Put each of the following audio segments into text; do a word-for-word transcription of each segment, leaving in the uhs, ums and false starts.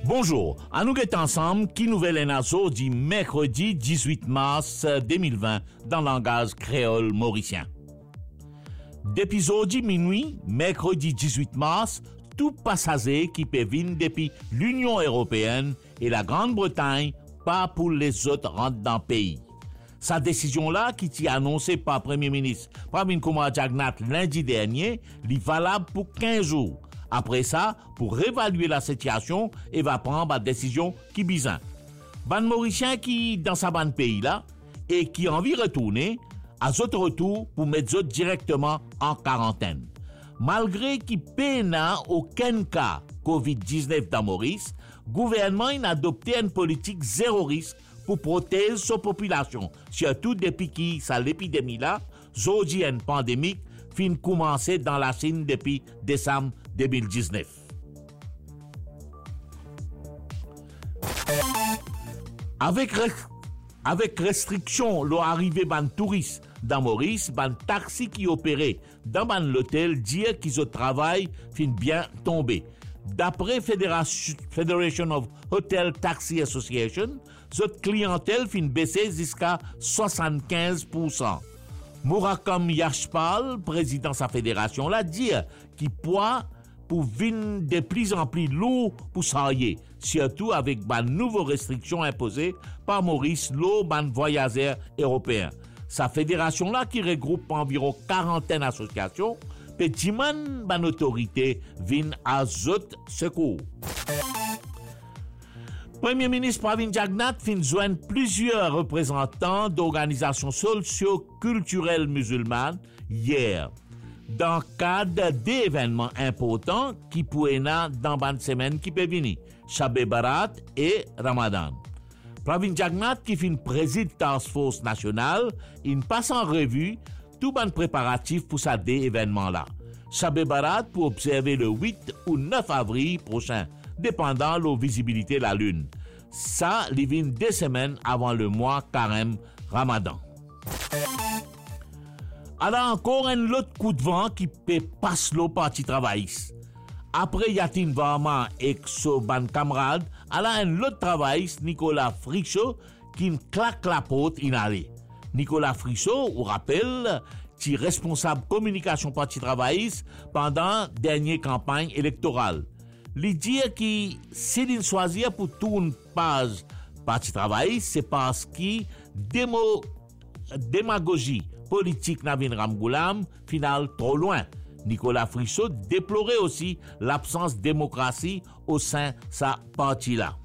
Bonjour, à nous guetter ensemble qui nouvelle est nazo du mercredi dix-huit mars deux mille vingt dans le langage créole mauricien. D'épisode minuit, mercredi dix-huit mars, tout passager qui peut venir depuis l'Union européenne et la Grande-Bretagne, pas pour les autres rentrent dans le pays. Sa décision-là, qui t'y annoncée par le Premier ministre Pravin Kumar Jagnnath lundi dernier, est valable pour quinze jours. Après ça, pour réévaluer la situation, il va prendre la décision qui bizarre. Ban Mauricien qui dans sa ban pays là et qui a envie de retourner, à autre retour pour mettre autres directement en quarantaine. Malgré qu'il peine aucun cas covid dix-neuf dans Maurice, le gouvernement a adopté une politique zéro risque pour protéger sa population, surtout depuis que ça l'épidémie là, aujourd'hui une pandémie, fin commencé dans la Chine depuis décembre deux mille dix-neuf. Avec, avec restriction, l'arrivée ban touristes dans Maurice, ban taxi qui opérait dans ban l'hôtel dire qu'ils au travail fin bien tombé. D'après Fédération, Federation of Hotel Taxi Association, cette clientèle fin baissé jusqu'à soixante-quinze pour cent. Murakam Yashpal, président de sa fédération, l'a dit qu'il poids pour venir de plus en plus lourd pour s'arrêter, surtout avec les nouvelles restrictions imposées par Maurice Lowe, ban voyageurs européens. Sa fédération-là, qui regroupe environ quarantaine d'associations, petit man, ban autorité, vient à zot secours. Premier ministre Pravin Jagnnath fin joindre plusieurs représentants d'organisations socio-culturelles musulmanes hier, dans le cadre d'événements importants qui pourraient être dans la semaine qui peut venir, Shab Barat et Ramadan. Pravin Jagnnath qui fin préside Task Force nationale, il passe en revue tout ban préparatif pour ça des événements-là. Shab Barat pour observer le huit ou neuf avril prochain, dépendant de la visibilité de la lune. Ça, il vient deux semaines avant le mois carême Ramadan. Alors encore un autre coup de vent qui peut passer le parti travailliste. Après Yatin Varma et son camarade, alors un autre travailliste, Nicolas Frichot, qui claque la porte inhalée. Nicolas Frichot, on rappelle, qui est responsable communication parti travailliste pendant la dernière campagne électorale. Lui dire que s'il choisit pour tourner page parti travailliste, c'est parce que démo, démagogie politique Navin Ramgoulam final trop loin. Nicolas Frichot déplorait aussi l'absence de démocratie au sein de sa parti-là.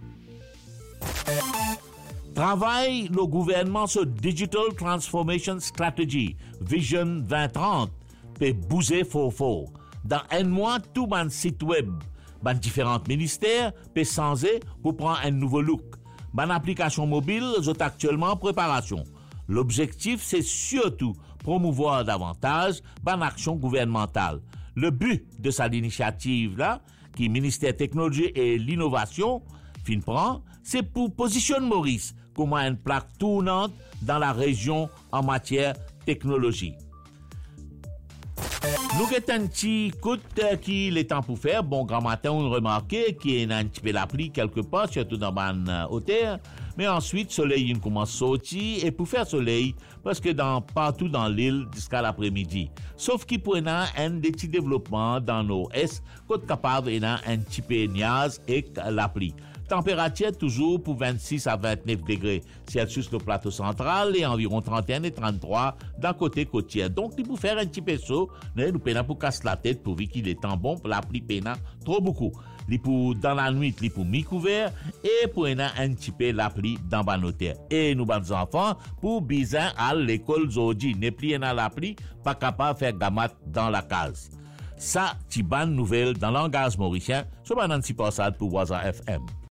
Travaille le gouvernement sur Digital Transformation Strategy, Vision vingt trente, peut bouger fort fort. Dans un mois, tout mon site web, ban différents ministères, peut changer pour prendre un nouveau look. Ban application mobile, sont actuellement en préparation. L'objectif, c'est surtout promouvoir davantage ban action gouvernementale. Le but de cette initiative-là, qui est ministère Technologie et l'Innovation, fin prend, c'est pour positionner Maurice comme une plaque tournante dans la région en matière technologie. Nous avons un petit coup qui est temps pour faire. Bon, grand matin, on remarque qu'il y a un petit peu la pluie quelque part, surtout dans la hauteur. Mais ensuite, le soleil il commence à sortir. Et pour faire soleil, parce que dans, partout dans l'île jusqu'à l'après-midi. Sauf qu'il pourrait y avoir un petit développement dans nos est, qu'on est capable de un petit peu niaise et la pluie. Température toujours pour vingt-six à vingt-neuf degrés Celsius le plateau central et environ trente et un et trente-trois dans le côté côtier. Donc, il faut faire un petit peu chaud, mais nous pouvons pour casser la tête pour voir qu'il est temps bon pour la pluie péna trop beaucoup. Il pour dans la nuit, il pour mi-couvert et pour un petit peu la pluie dans la terre. Et nous, les enfants, pour bizarre à l'école aujourd'hui, ne plier dans la pluie, pas capable de faire gamat dans la case. Ça, c'est une bonne nouvelle dans le langage mauricien, c'est un petit passage pour Waza F M.